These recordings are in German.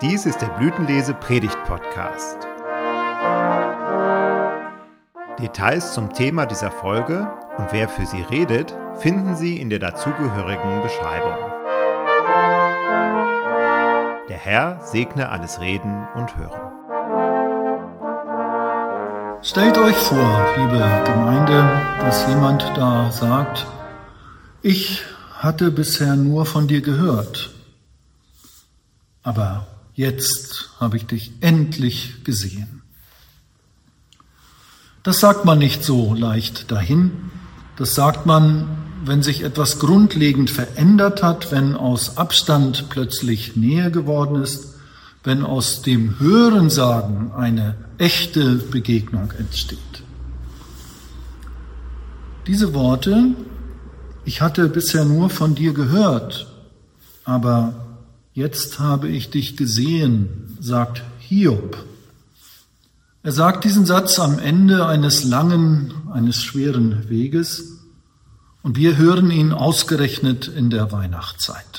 Dies ist der Blütenlese-Predigt-Podcast. Details zum Thema dieser Folge und wer für sie redet, finden Sie in der dazugehörigen Beschreibung. Der Herr segne alles Reden und Hören. Stellt euch vor, liebe Gemeinde, dass jemand da sagt, ich hatte bisher nur von dir gehört, aber jetzt habe ich dich endlich gesehen. Das sagt man nicht so leicht dahin. Das sagt man, wenn sich etwas grundlegend verändert hat, wenn aus Abstand plötzlich Nähe geworden ist, wenn aus dem Hörensagen eine echte Begegnung entsteht. Diese Worte, ich hatte bisher nur von dir gehört, aber jetzt habe ich dich gesehen, sagt Hiob. Er sagt diesen Satz am Ende eines schweren Weges und wir hören ihn ausgerechnet in der Weihnachtszeit.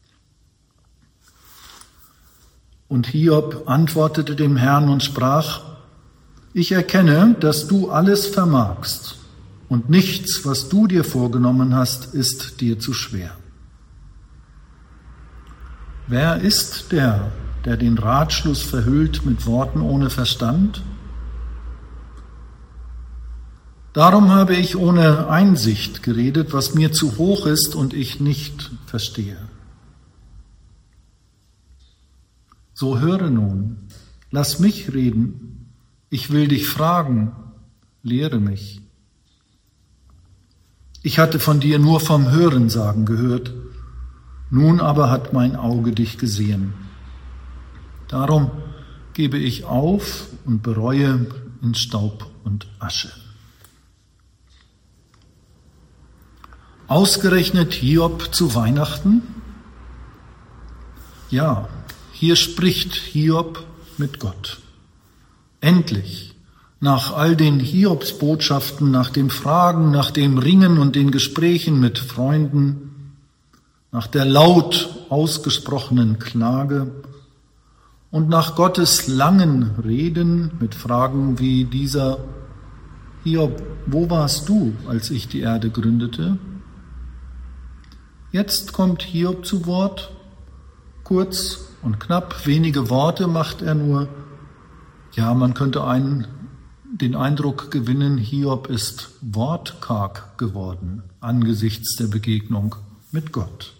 Und Hiob antwortete dem Herrn und sprach, ich erkenne, dass du alles vermagst und nichts, was du dir vorgenommen hast, ist dir zu schwer. Wer ist der den Ratschluss verhüllt mit Worten ohne Verstand? Darum habe ich ohne Einsicht geredet, was mir zu hoch ist und ich nicht verstehe. So höre nun, lass mich reden, ich will dich fragen, lehre mich. Ich hatte von dir nur vom Hörensagen gehört, nun aber hat mein Auge dich gesehen. Darum gebe ich auf und bereue in Staub und Asche. Ausgerechnet Hiob zu Weihnachten? Ja, hier spricht Hiob mit Gott. Endlich, nach all den Hiobsbotschaften, nach dem Fragen, nach dem Ringen und den Gesprächen mit Freunden, nach der laut ausgesprochenen Klage und nach Gottes langen Reden mit Fragen wie dieser, Hiob, wo warst du, als ich die Erde gründete? Jetzt kommt Hiob zu Wort, kurz und knapp, wenige Worte macht er nur. Ja, man könnte den Eindruck gewinnen, Hiob ist wortkarg geworden angesichts der Begegnung mit Gott.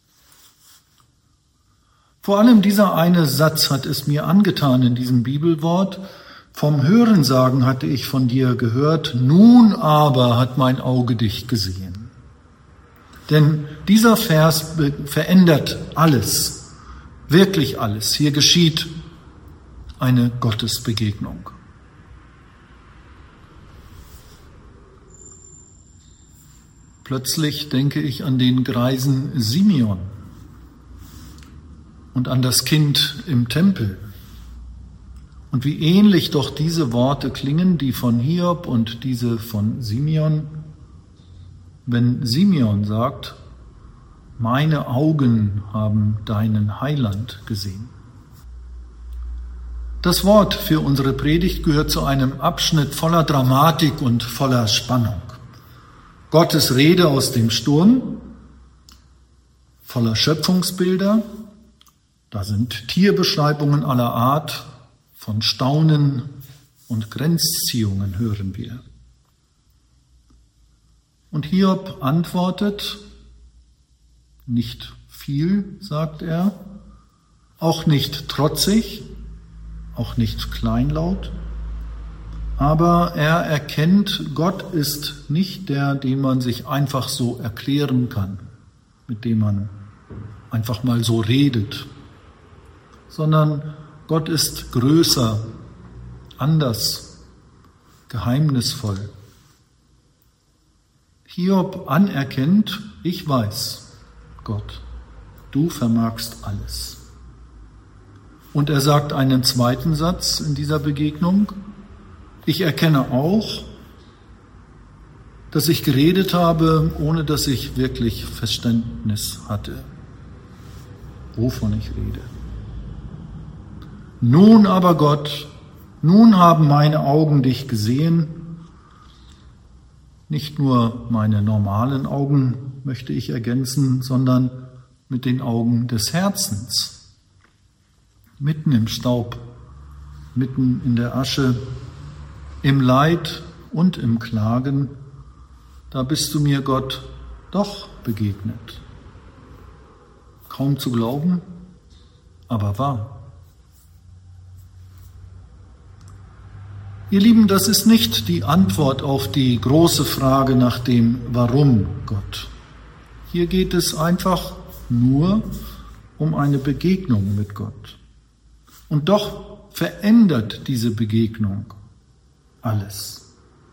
Vor allem dieser eine Satz hat es mir angetan in diesem Bibelwort. Vom Hörensagen hatte ich von dir gehört, nun aber hat mein Auge dich gesehen. Denn dieser Vers verändert alles, wirklich alles. Hier geschieht eine Gottesbegegnung. Plötzlich denke ich an den Greisen Simeon und an das Kind im Tempel. Und wie ähnlich doch diese Worte klingen, die von Hiob und diese von Simeon. Wenn Simeon sagt, meine Augen haben deinen Heiland gesehen. Das Wort für unsere Predigt gehört zu einem Abschnitt voller Dramatik und voller Spannung. Gottes Rede aus dem Sturm, voller Schöpfungsbilder, da sind Tierbeschreibungen aller Art, von Staunen und Grenzziehungen hören wir. Und Hiob antwortet, nicht viel, sagt er, auch nicht trotzig, auch nicht kleinlaut, aber er erkennt, Gott ist nicht der, den man sich einfach so erklären kann, mit dem man einfach mal so redet, sondern Gott ist größer, anders, geheimnisvoll. Hiob anerkennt, ich weiß, Gott, du vermagst alles. Und er sagt einen zweiten Satz in dieser Begegnung, ich erkenne auch, dass ich geredet habe, ohne dass ich wirklich Verständnis hatte, wovon ich rede. Nun aber Gott, nun haben meine Augen dich gesehen. Nicht nur meine normalen Augen möchte ich ergänzen, sondern mit den Augen des Herzens. Mitten im Staub, mitten in der Asche, im Leid und im Klagen, da bist du mir, Gott, doch begegnet. Kaum zu glauben, aber wahr. Ihr Lieben, das ist nicht die Antwort auf die große Frage nach dem Warum Gott. Hier geht es einfach nur um eine Begegnung mit Gott. Und doch verändert diese Begegnung alles.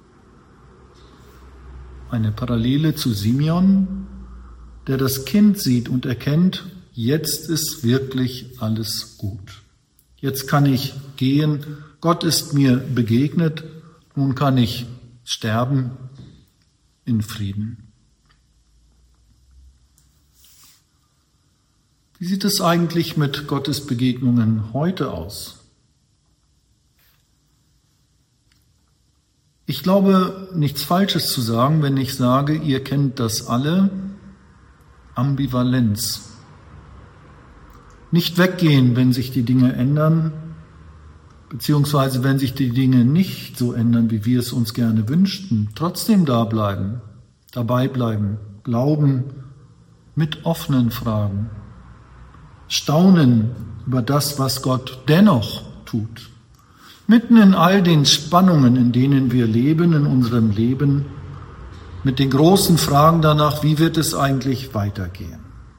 Eine Parallele zu Simeon, der das Kind sieht und erkennt, jetzt ist wirklich alles gut. Jetzt kann ich gehen, Gott ist mir begegnet, nun kann ich sterben in Frieden. Wie sieht es eigentlich mit Gottes Begegnungen heute aus? Ich glaube, nichts Falsches zu sagen, wenn ich sage, ihr kennt das alle, Ambivalenz. Nicht weggehen, wenn sich die Dinge ändern, beziehungsweise wenn sich die Dinge nicht so ändern, wie wir es uns gerne wünschten, trotzdem dabei bleiben, glauben, mit offenen Fragen, staunen über das, was Gott dennoch tut. Mitten in all den Spannungen, in denen wir leben, in unserem Leben, mit den großen Fragen danach, wie wird es eigentlich weitergehen?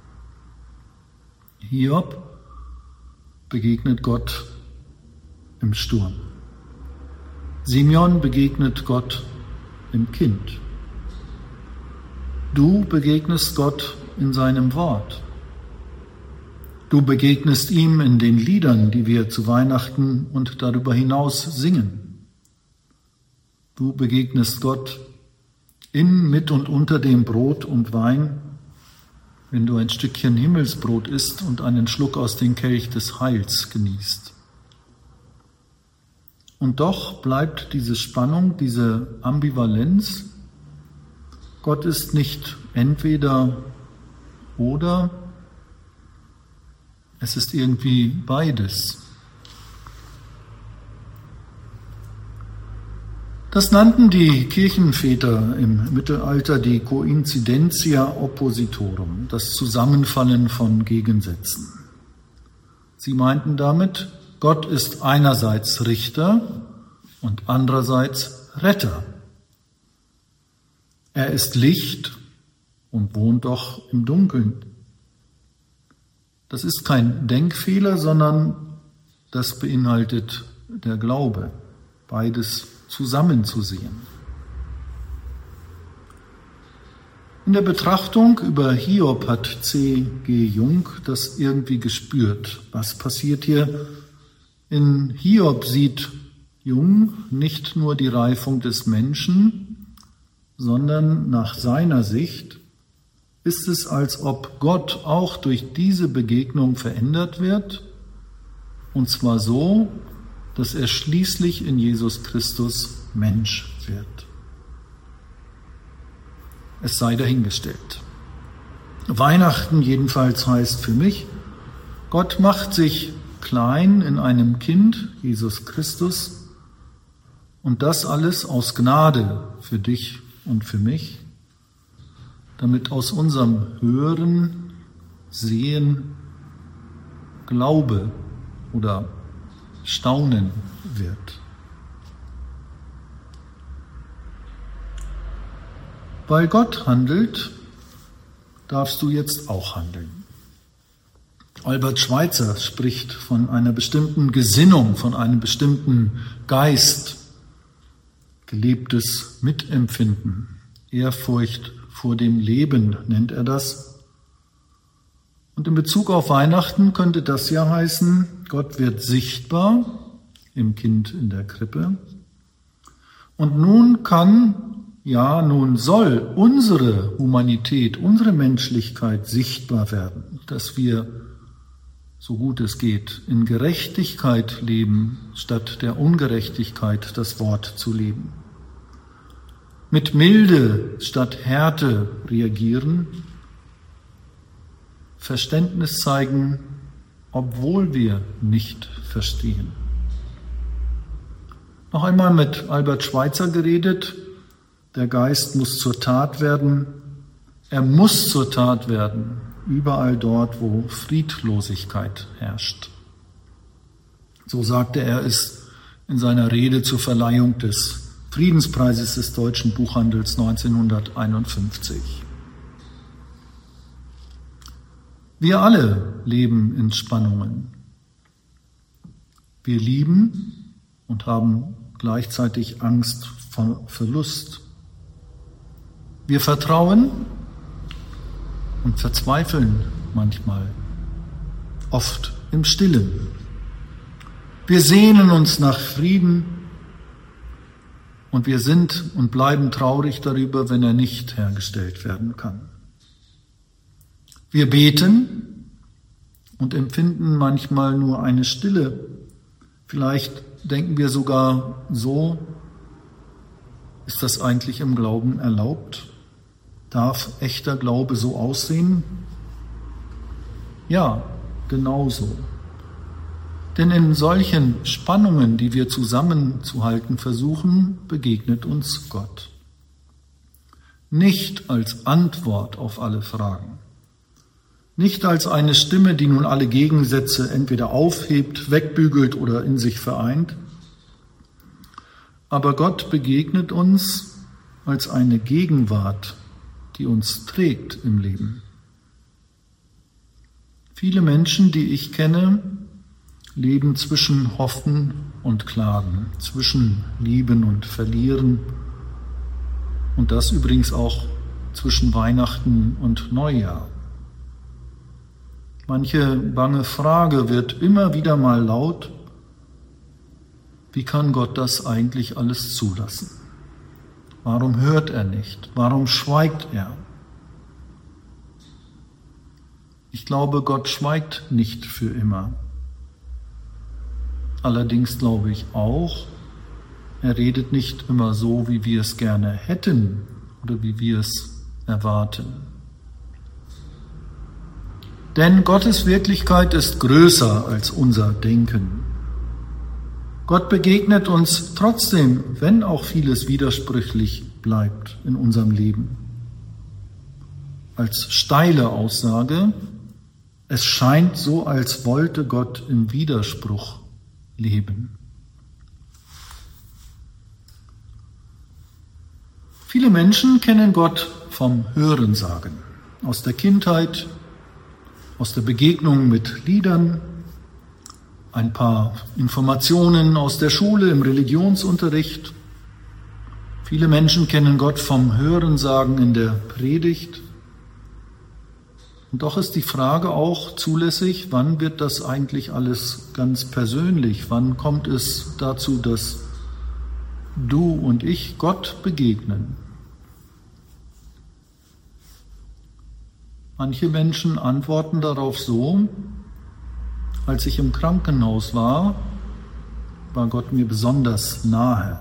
Hiob begegnet Gott im Sturm. Simeon begegnet Gott im Kind. Du begegnest Gott in seinem Wort. Du begegnest ihm in den Liedern, die wir zu Weihnachten und darüber hinaus singen. Du begegnest Gott in, mit und unter dem Brot und Wein, wenn du ein Stückchen Himmelsbrot isst und einen Schluck aus dem Kelch des Heils genießt. Und doch bleibt diese Spannung, diese Ambivalenz. Gott ist nicht entweder oder, es ist irgendwie beides. Das nannten die Kirchenväter im Mittelalter die Coincidentia oppositorum, das Zusammenfallen von Gegensätzen. Sie meinten damit, Gott ist einerseits Richter und andererseits Retter. Er ist Licht und wohnt doch im Dunkeln. Das ist kein Denkfehler, sondern das beinhaltet der Glaube, beides zusammenzusehen. In der Betrachtung über Hiob hat C.G. Jung das irgendwie gespürt. Was passiert hier? In Hiob sieht Jung nicht nur die Reifung des Menschen, sondern nach seiner Sicht ist es, als ob Gott auch durch diese Begegnung verändert wird, und zwar so, dass er schließlich in Jesus Christus Mensch wird. Es sei dahingestellt. Weihnachten jedenfalls heißt für mich, Gott macht sich klein in einem Kind, Jesus Christus, und das alles aus Gnade für dich und für mich, damit aus unserem Hören, Sehen, Glaube oder Staunen wird. Weil Gott handelt, darfst du jetzt auch handeln. Albert Schweitzer spricht von einer bestimmten Gesinnung, von einem bestimmten Geist, gelebtes Mitempfinden, Ehrfurcht vor dem Leben nennt er das. Und in Bezug auf Weihnachten könnte das ja heißen, Gott wird sichtbar im Kind in der Krippe. Und nun nun soll unsere Humanität, unsere Menschlichkeit sichtbar werden, dass wir so gut es geht, in Gerechtigkeit leben, statt der Ungerechtigkeit das Wort zu leben. Mit Milde statt Härte reagieren, Verständnis zeigen, obwohl wir nicht verstehen. Noch einmal mit Albert Schweitzer geredet, der Geist muss zur Tat werden, er muss zur Tat werden, überall dort, wo Friedlosigkeit herrscht. So sagte er es in seiner Rede zur Verleihung des Friedenspreises des Deutschen Buchhandels 1951. Wir alle leben in Spannungen. Wir lieben und haben gleichzeitig Angst vor Verlust. Wir vertrauen und verzweifeln manchmal, oft im Stillen. Wir sehnen uns nach Frieden und wir sind und bleiben traurig darüber, wenn er nicht hergestellt werden kann. Wir beten und empfinden manchmal nur eine Stille. Vielleicht denken wir sogar so, ist das eigentlich im Glauben erlaubt? Darf echter Glaube so aussehen? Ja, genauso. Denn in solchen Spannungen, die wir zusammenzuhalten versuchen, begegnet uns Gott. Nicht als Antwort auf alle Fragen. Nicht als eine Stimme, die nun alle Gegensätze entweder aufhebt, wegbügelt oder in sich vereint. Aber Gott begegnet uns als eine Gegenwart, die uns trägt im Leben. Viele Menschen, die ich kenne, leben zwischen Hoffen und Klagen, zwischen Lieben und Verlieren und das übrigens auch zwischen Weihnachten und Neujahr. Manche bange Frage wird immer wieder mal laut: Wie kann Gott das eigentlich alles zulassen? Warum hört er nicht? Warum schweigt er? Ich glaube, Gott schweigt nicht für immer. Allerdings glaube ich auch, er redet nicht immer so, wie wir es gerne hätten oder wie wir es erwarten. Denn Gottes Wirklichkeit ist größer als unser Denken. Gott begegnet uns trotzdem, wenn auch vieles widersprüchlich bleibt in unserem Leben. Als steile Aussage: Es scheint so, als wollte Gott im Widerspruch leben. Viele Menschen kennen Gott vom Hörensagen, aus der Kindheit, aus der Begegnung mit Liedern, ein paar Informationen aus der Schule im Religionsunterricht. Viele Menschen kennen Gott vom Hörensagen in der Predigt. Und doch ist die Frage auch zulässig: Wann wird das eigentlich alles ganz persönlich? Wann kommt es dazu, dass du und ich Gott begegnen? Manche Menschen antworten darauf so: Als ich im Krankenhaus war Gott mir besonders nahe.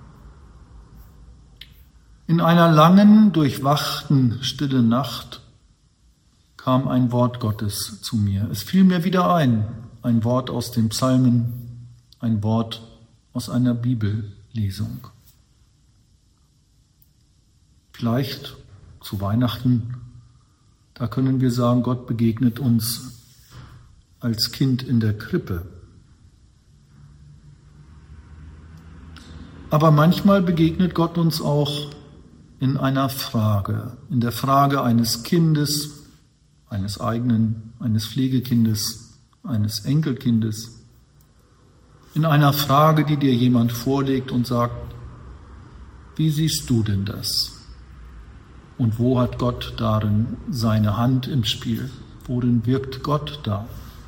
In einer langen, durchwachten, stillen Nacht kam ein Wort Gottes zu mir. Es fiel mir wieder ein Wort aus den Psalmen, ein Wort aus einer Bibellesung. Vielleicht zu Weihnachten, da können wir sagen, Gott begegnet uns als Kind in der Krippe. Aber manchmal begegnet Gott uns auch in einer Frage, in der Frage eines Kindes, eines eigenen, eines Pflegekindes, eines Enkelkindes, in einer Frage, die dir jemand vorlegt und sagt: Wie siehst du denn das? Und wo hat Gott darin seine Hand im Spiel? Worin wirkt Gott da?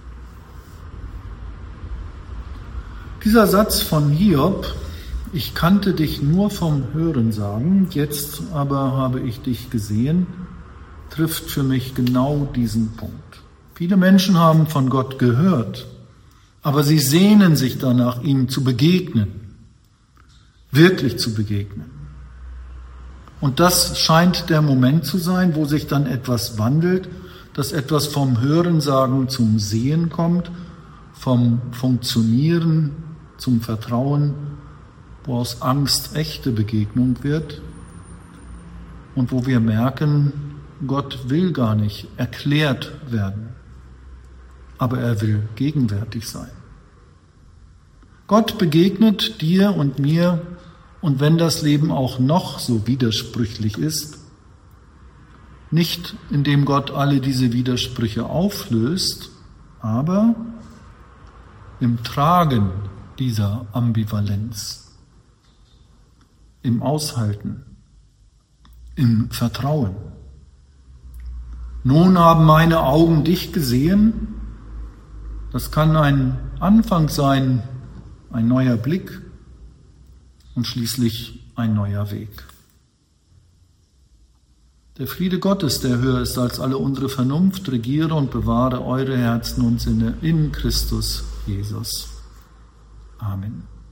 Dieser Satz von Hiob: Ich kannte dich nur vom Hörensagen, jetzt aber habe ich dich gesehen, trifft für mich genau diesen Punkt. Viele Menschen haben von Gott gehört, aber sie sehnen sich danach, ihm zu begegnen, wirklich zu begegnen. Und das scheint der Moment zu sein, wo sich dann etwas wandelt, dass etwas vom Hörensagen zum Sehen kommt, vom Funktionieren zum Vertrauen, wo aus Angst echte Begegnung wird und wo wir merken, Gott will gar nicht erklärt werden, aber er will gegenwärtig sein. Gott begegnet dir und mir, und wenn das Leben auch noch so widersprüchlich ist, nicht indem Gott alle diese Widersprüche auflöst, aber im Tragen dieser Ambivalenz, im Aushalten, im Vertrauen. Nun haben meine Augen dich gesehen. Das kann ein Anfang sein, ein neuer Blick und schließlich ein neuer Weg. Der Friede Gottes, der höher ist als alle unsere Vernunft, regiere und bewahre eure Herzen und Sinne in Christus Jesus. Amen.